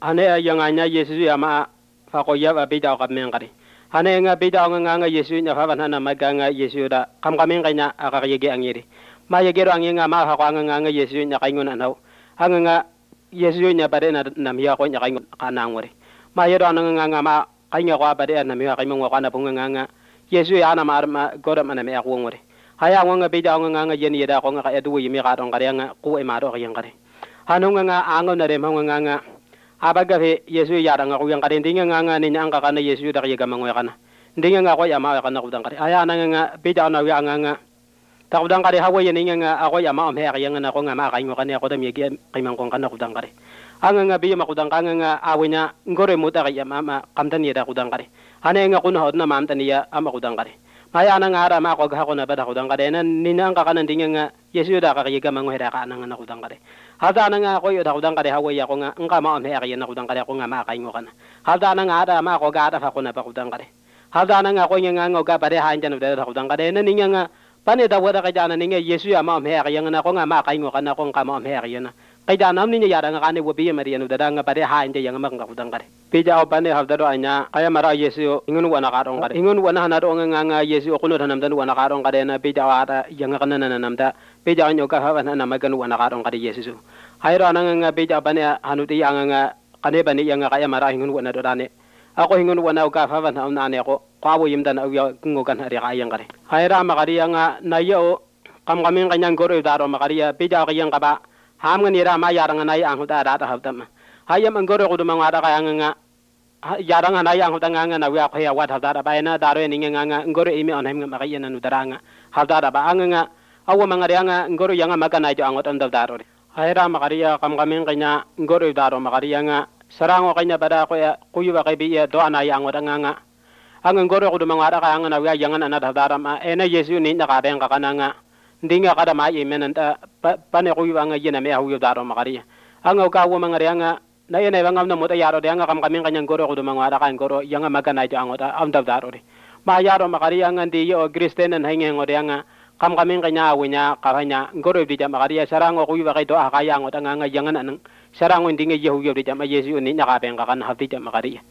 Hane yang anya Yesu ya ma fa ko ya ba bida ka men kare. Hane nga bida nga Yesu nya fa bana maga nga Yesu da kam kamen kanya aka yege angiri. Ma yege ro nga ma fa ko nga Yesu nya kai ngon anau. Nga Yesu nya bare na nam ya ko nya kai ngon kana ngore. Ma yedo nga ma kai nya ko bare na mi ya kai mo ko na bunga nga Yesu ya na ma goda mana me ko ngore. Haya nga bida nga yen yeda ko nga edu yimi ka don kare nga ku e ma do yang kare. Hanu nga ango na re mo nga abaga fe Yesu ya nga ku yang kare ndinga nga ni nyanga kana Yesu da yega mango kana ndinga nga ko ya ma kana ku dan kare aya na nga bida na wi nga ta ku dan kare hawo ye ninga nga ako ya ma om he yang na ko nga ma kai ngo kana ko da mi ge kimang ko kana ku dan kare anga nga bi ma ku dan nga awenya ngore muta ya ma kamtan ye da ku dan kare hane nga kuno hodna ma amtan ya ama ku dan kare maya na nga ara ma ko ga ko na ba da ku dan kare na ni nyanga kana ndinga nga Yesu da ka yega mango he da kana nga ku dan kare hada na nga ko yo da udang kare hawo ya ko nga ngka ma on he ya na udang kare ko nga ma kai ngo kana hada na nga ada ma ko ga ada fa ko na ba udang kare hada na nga ko nga ngo ga bare ha njan da udang kare na ninga nga pane da wada ka jana ninga Yesu ya ma on he ya na ko nga ma kai ngo kana ko ngka ma on he ya na kai jana ni ya da nga kane wo bi ma ri no da nga bare ha njan yang ma nga udang kare bi ja o pane hada do anya kaya mara Yesu ingun wana ka dong kare ingun wana na do nga Yesu ko no tanam dan wana ka dong kare na bi ja ada yang kana na nam da beja nyo ka ha na magan wana ka dong kare Yesu hayro ananga beja bane hanuti anga kane bane yang kaya mara hingun wana do dane ako hingun wana ka fa na ne ko kwawo yimdan aw ngo kan hari kaya ngare hayra makari anga na yo kam kamin kanyang goro daro makari beja ka yang ka ba ham ngani ra ma yaranga na yang huta da haftam hayam ngoro ko dumang ada kaya nga yaranga na yang huta nga na wa khaya wa da ba na daro ni nga ngoro imi on hem makaya na nudaranga hafta da ba anga awo mangari anga ngoro yang magana jo angot andal daro hayra makariya kam kamen kanya ngoro daro makariya nga sarango kanya bada ko ya kuyu ba kay do ana yang ngot nga anga ngoro ko dumang ada kaya nga na wa yang ana da dara ma ena Yesu ni na ka ben ka kananga ndinga kada ma yemen anta pane kuyu anga yena me hawu daro makariya anga ka wo mangari anga na yena bangam na mota yaro de anga kam kamen kanya ngoro ko dumang ada kan ngoro yang magana jo angot andal daro ma yaro makariya nga ndi yo kristen en hange ngode anga kam kamen kanya awenya kahanya ngoro di jama kariya sarango kuyu ba kay do akaya ngo tanga yangan anang sarango ndinge yehu yo di jama Yesu ni nyaka ben kakan hafti jama kariya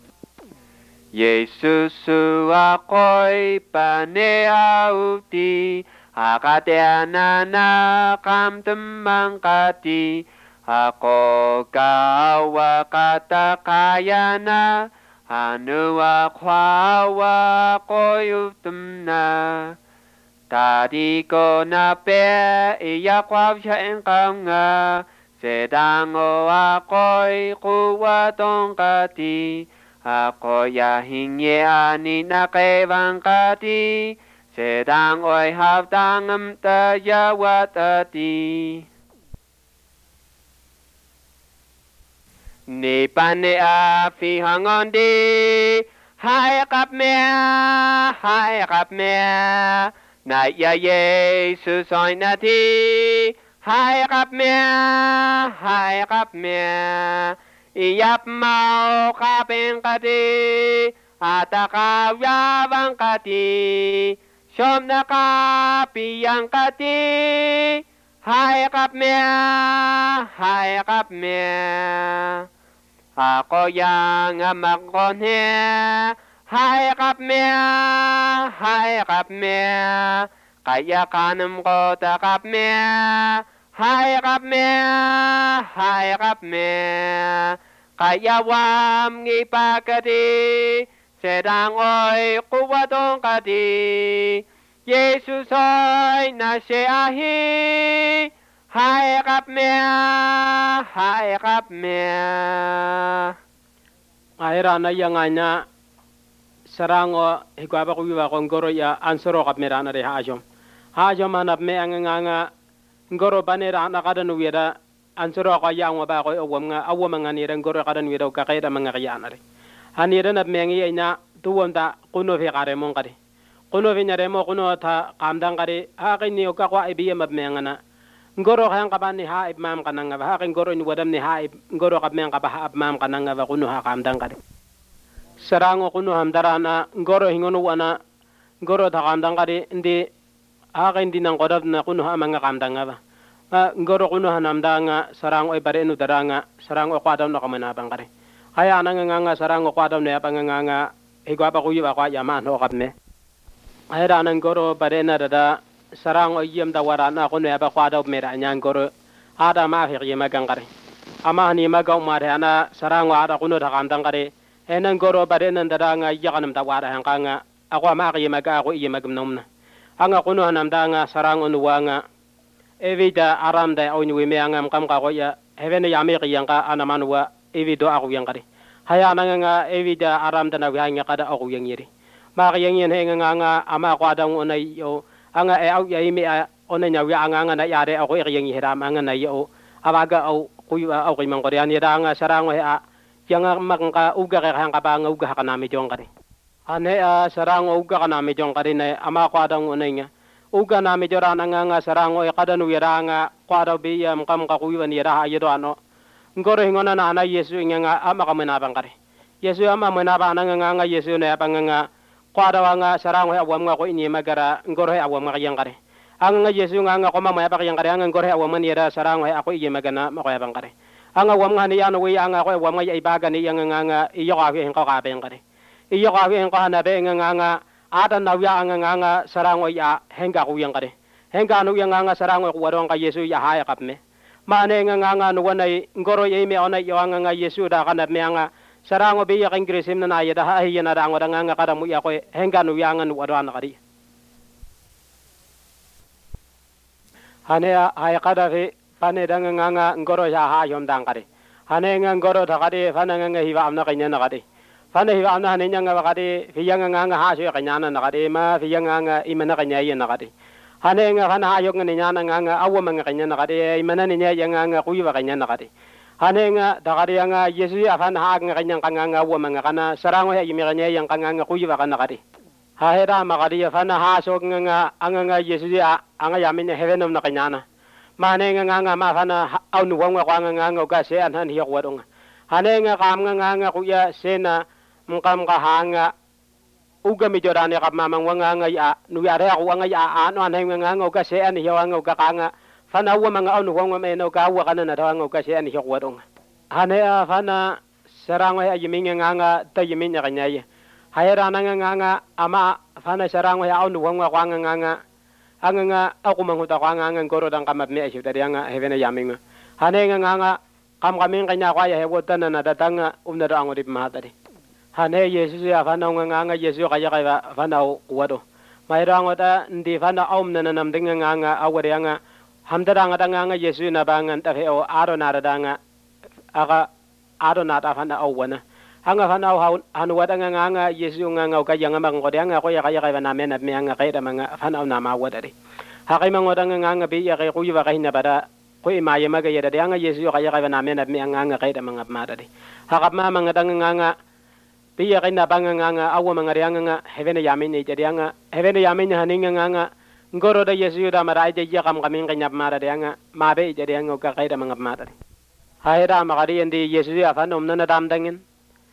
Yesus ako'y paneauti akateanana kam temangkati ako kawa katakayana anu akwawa koyutumna tadi ko na pe iya kwab siya nga sedang o ako'y kuwa tongkati ako ya hingi ani na kebang kati sedang o'y hafdangam tayawatati ni pane afi hangon di hai kap mea na ya Yesus oi na ti hai kap mea iyap mau kapeng kati ataka yabang kati som na kapiyang kati hai kap mea ako yang amakonhe hai kap mea kaya kanam ko takap mea hai kap mea kaya wam ngipakati sedang oy kuwatong kati Yesus oy nasyahi hai kap mea ayra na yang anya sarango higwaba ko wiwa ko ngoro ya ansoro kap mera na re hajom anap me anga ngoro banera na kada nu weda ansoro ko yang wa ba ko awam nga ni ren ngoro kada nu weda ka kaida manga ya na re hanira na me ngi nya tuwonda kuno fe kare mon kare kuno fe nyare mo kuno ta kamdang kare ha kini o ka kwa ibiye mab me ngana ngoro kang kabani ha ibmam kananga ba ha ngoro ni wadam ni ha ngoro kap me ngaba ha ibmam kananga ba kuno ha kamdang kare sarango kuno hamdarana ngoro hingono wana ngoro ta kamdang kare ndi aga indi nang kodab na kuno ha manga kamdanga ba ngoro kuno hanamdanga sarang oy bare nu daranga sarang o kwadam no kamana bangare haya nanga sarango kwado ne apanga igwa pa kuyu ba kwa yama no kapme haya nan goro barena da sarango yem da warana ko ne ba kwado mera nyang goro ada ma fi yema gangare ama ni ma gaw ma ana sarango ada kuno da kandang kare enan goro barena da nga yaganam da wara hanganga ako ma yema ga ko yema gumnomna anga kuno hanam da nga sarango nuwanga evita aram da awni we me angam kam ka ko ya hevene yame qiyanga anamanwa evido aku yang kare haya nanga evita aram da na wanga kada aku yang yiri ma qiyang yen henga ama ko adang onai yo anga e au ya imi onai nya wi anga na yare aku qiyang hiram anga na yo abaga au kuyu au qimang korean ya anga sarango ha yang makka uga ka hanga ba nga uga kana mi jong kare ane sarango uga kana mi jong kare na ama ko adang onai nya uga na mi jorana nga sarango e kadanu yeranga kwado bi yam kam ka kuwan yera ayedo ano ngoro hingona na ana yesu nga ama kamena bangare yesu ama mena bana nga yesu ne abanga kwado nga sarango ya wam nga ko ini magara ngoro ya wam nga yangare anga yesu nga koma ma ba yangare anga ngoro ya wam yera sarango ya ako iye magana ma ko ya bangare anga wam nga ni ano wi anga ko wam nga ibaga ni nga iyo ka hi ko ka bangare iyo ka hi ko na be nga ada na wiya nga sarango ya henga ku yang kare henga nu yang nga sarango ku warong ka yesu ya haya kapme mane nga nu wanai ngoro ye me ona yo nga yesu da kana me nga sarango be ya ingrisim na ya da ha ya na da nga kada mu ya ko henga nu yang nu warong kari hane haya kada fe pane da nga ngoro ya ha yom dang kare hane nga ngoro da kare fana nga hiwa amna kanya na kare fana hiwa amna hane nya nga kare fiyang nga ha so kanya na kare ma fiyang nga imana kanya ya na kare hane nga fana ayok nga nya na nga awo mga kanya na kare imana nya ya nga kuyiwa kanya na kare hane nga da kare nga yesu ya fana ha nga kanya nga awo mga kana sarango ya imi kanya yang nga kuyiwa kana kare ha hera ma kare ya fana ha so nga yesu ya anga yamin heaven na kanya na mane nga ma fana aunu wanga nga ga se an han hiyo wadong hane nga kam nga kuya sena mukam ka hanga uga mi jorane kap mamang wanga ya nu ya re wanga ya ano an nga ga se an hiyo nga ga kanga fana wa mga aunu wanga me no ga wa kana na nga ga se an hiyo wadong hane fana sarango ya yiminga nga ta yiminya kanya ya hayra nga ama fana sarango ya aunu wanga nga anga aku manguta nga ngoro dang kamat me asyut dari nga hevena yaminga hane nga kam kaming kanya kwa ya hewotana na datanga umna do angorip mahatari hane yesus ya fana nga yesus kaya kaya fana kuwado mayro angota ndi fana na namdinga nga awari nga hamdara nga yesus na bangan tafe o aro na nga aka aro na ta fana awana anga fana hanu wada nga yesus nga kaya nga mangode nga ko ya kaya na mena me nga kaya mga fana na mawadari hakay mangoda nga bi ya kay kuyu ba kay na bada ko imaye magaya da nga yesus kaya na mena me nga kaya mga madari hakap ma mga nga biya kay na banga nga awa mga rianga nga heaven yamin ni jadi nga heaven yamin haninga nga ngoro da yesu da marai je kam kaming kanya mara de nga mabe jadi nga ka kay mga mara hayra makari ndi yesu ya fa nom na damdangin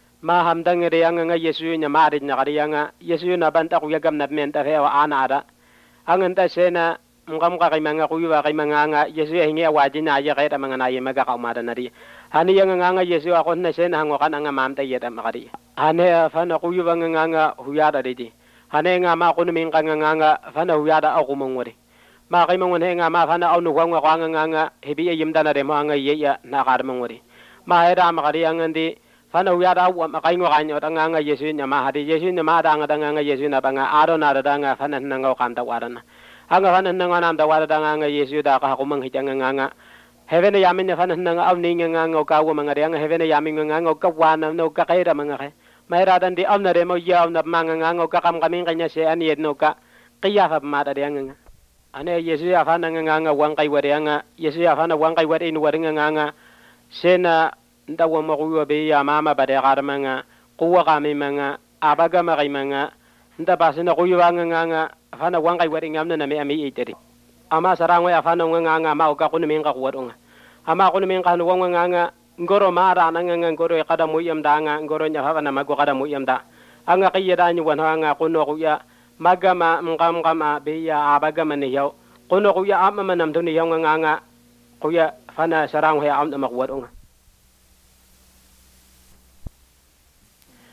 ma hamdang de nga yesu nya mari nya kari nga yesu na banta ku yagam na men ta fe wa ana ada angan ta sena ngam ka kay mga kuyu kay mga nga yesu hingi wajin na ya kay mga na yemaga ka umada na ri hani nga yesu ako na sena hango kan nga mamta yeta makari hane fana kuyu nga huyada de hane nga ma kuno min nga fana huyada ako mongore ma kay mongon nga ma fana aunu wanga nga hebi yimda na de mo nga yeya na kar mongore ma hera makari ngandi fana huyada wa makay ngo kanyo nga yesu nya ma hadi yesu nya ma da nga yesu na banga aro na da nga fana nga kanta warana anga fana nga nam da wara da nga yesu da ka kumang hitang nga heaven yamin fana nga awni nga ka wa mga nga heaven yamin nga ka wana no ka kay mga kay mayra dan di amna re mo yaw na mga nga ka kam kaming kanya se an yed no ka kaya fa mata de nga ane yesu ya fana nga wang kay wari nga yesu ya fana wang kay wari in wari nga sena ndawa mo kuwa be ya mama ba de garma nga kuwa kami mga abaga makay mga nda basina kuwa nga fana wang kay wari ngamna na me ami iteri ama sarango ya fana nga ma ka kuno min ka kuwa ama kuno min ka no nga ngoro mara nga ngoro kada mu yam da nga ngoro nya fa na mago kada mu yam da anga kiyada nyu wan nga kuno kuya magama ngam kama be ya abaga man yaw kuno kuya amma manam to ni yaw nga kuya fana sarango ya am na makuwa nga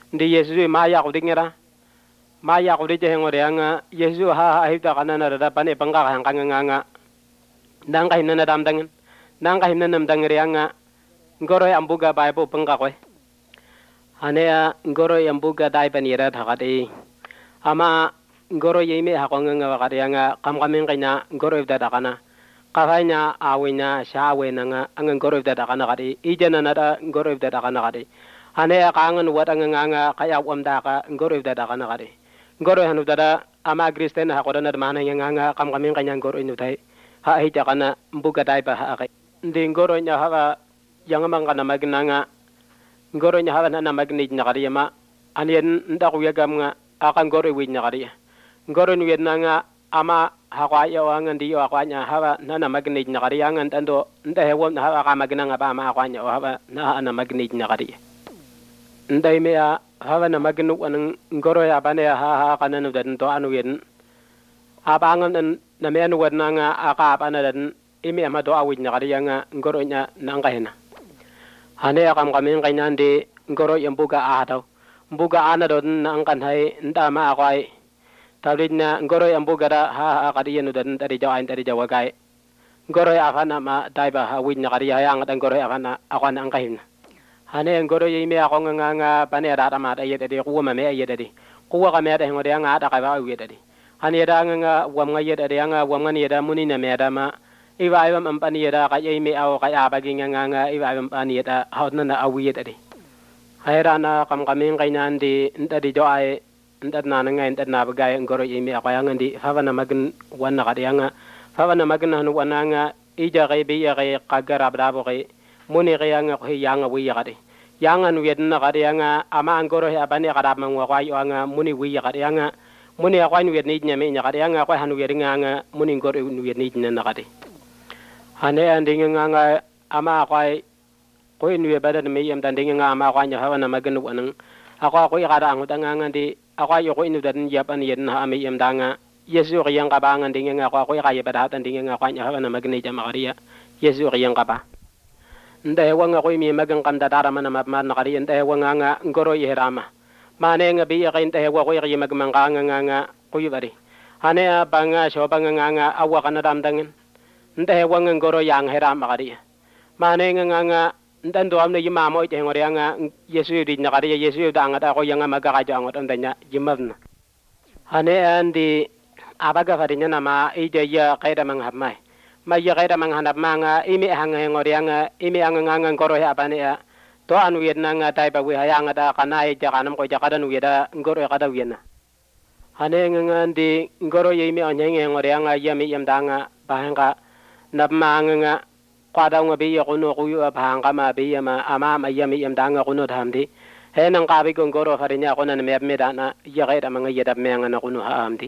ndi Yesu ma ya ko dingira ma ya ko de ngore anga Yesu ha hita kanana da pane panga hang kanganga nang ka hinna dam dangen nang ka hinna nam dangere anga ngoro ambuga Bible panga ko hanea ngoro ambuga dai panira thakati ama ngoro yeme hakonganga wakati anga kamkamen kanya ngoro ida dakana kafanya awenya shawe nanga anga ngoro ida dakana kati ijana nada ngoro ida dakana kati hanea kangen watanga nganga kaya wamdaka ngoro ida dakana kati ngoro hanu dada ama kristen hakodana mana nganga kamkamen kanya ngoro inu tai ha hita kana mbuga dai ba ha ndi ngoro nya hawa yang mangana magnanga ngoro nya hawa na magni nya kari ma anien ndaku yagam nga akan ngoro wi nya kari ngoro ni nga ama hakwa ya wanga ndi yo akwa nya hawa na magni nya kari yang ando nda hewo na hawa ka magnanga ba ma akwa nya hawa na magni nya kari ndai me ya hawa na magnu wan ngoro ya bane ha kana no dan to anu yen abangan na me anu wan nga aka bana dan imi ama do awi nya kari yang ngoro nya nanga hena hane akam kamen kainande ngoro yambuga ahataw mbuga ana don nang kan hai ndama akwai tawlina ngoro yambuga da ha kadi yenu dan dari jawain dari jawa kai ngoro ya afana ma daiba ha winya kadi ya ang dan ngoro ya afana akwan ang kahin hane ngoro yime akong nga pane da ma da yede de kuwa me yede de kuwa ka me da ngoro ya nga da ka ba yede de hane da nga wam nga yede de nga wam nga yeda muni na me da ma iwa iwa mampani yeda ka yime aw ka ya bagi nga iwa mampani yeda hautna na awi yede de hairana kam kamen kainandi ndadi doae ndad na nga ndad na bagay ngoro yime akaya ngandi fawana magn wanna kadiyanga fawana magn hanu wananga ija kay biya kay kagarab dabo kay muni kayanga ko yanga wiya kadi yanga nuwedna kadiyanga ama ngoro ya bani kadab mangwa kwayo anga muni wiya kadiyanga muni akwa nuwedni nyame nya kadiyanga kwa hanu yeringa nga muni ngoro nuwedni na kadi hane andinga nga ama kwai ko inu bada me yam dan dinga ama kwa nya hawa na magnu wanang akwa ko ikara ang utanga ngandi akwa yo ko inu dan yapan yen ha me yam danga yesu riyang ka bangan dinga akwa ko ikaya bada tan dinga kwa nya hawa na magni jama kariya yesu riyang ka ba nda wanga ko mi magang kam da dara mana map man kariya nda wanga nga ngoro yehrama mane nga bi yakin nda wa ko ikaya magmang nga ko yubari hane banga shobanga nga awa kana dam dangen nda wanga ngoro yang herama kariya mane nga ndando amne yima mo ite ngore anga yesu di nakari yesu da anga ko yanga magaga jango tandanya jimavna hane andi abaga farinya nama ide ya kaida manghamai ma ya kaida manghanap manga imi hanga ngore anga imi anga ngoro ya bane ya to anu yedna nga tai ba wi hayanga da kana ija kanam ko jakada nu yeda ngoro kada wiyana hane ngandi ngoro yimi onyenge ngore anga yami yamdanga bahanga napmanga nga kwada nga biya kuno kuyu abhanga ma biya ma ama ma yami yam danga kuno thamdi he nang ka bi ngoro farinya kuno na me dana ya ga mga yedap me nga kuno ha amdi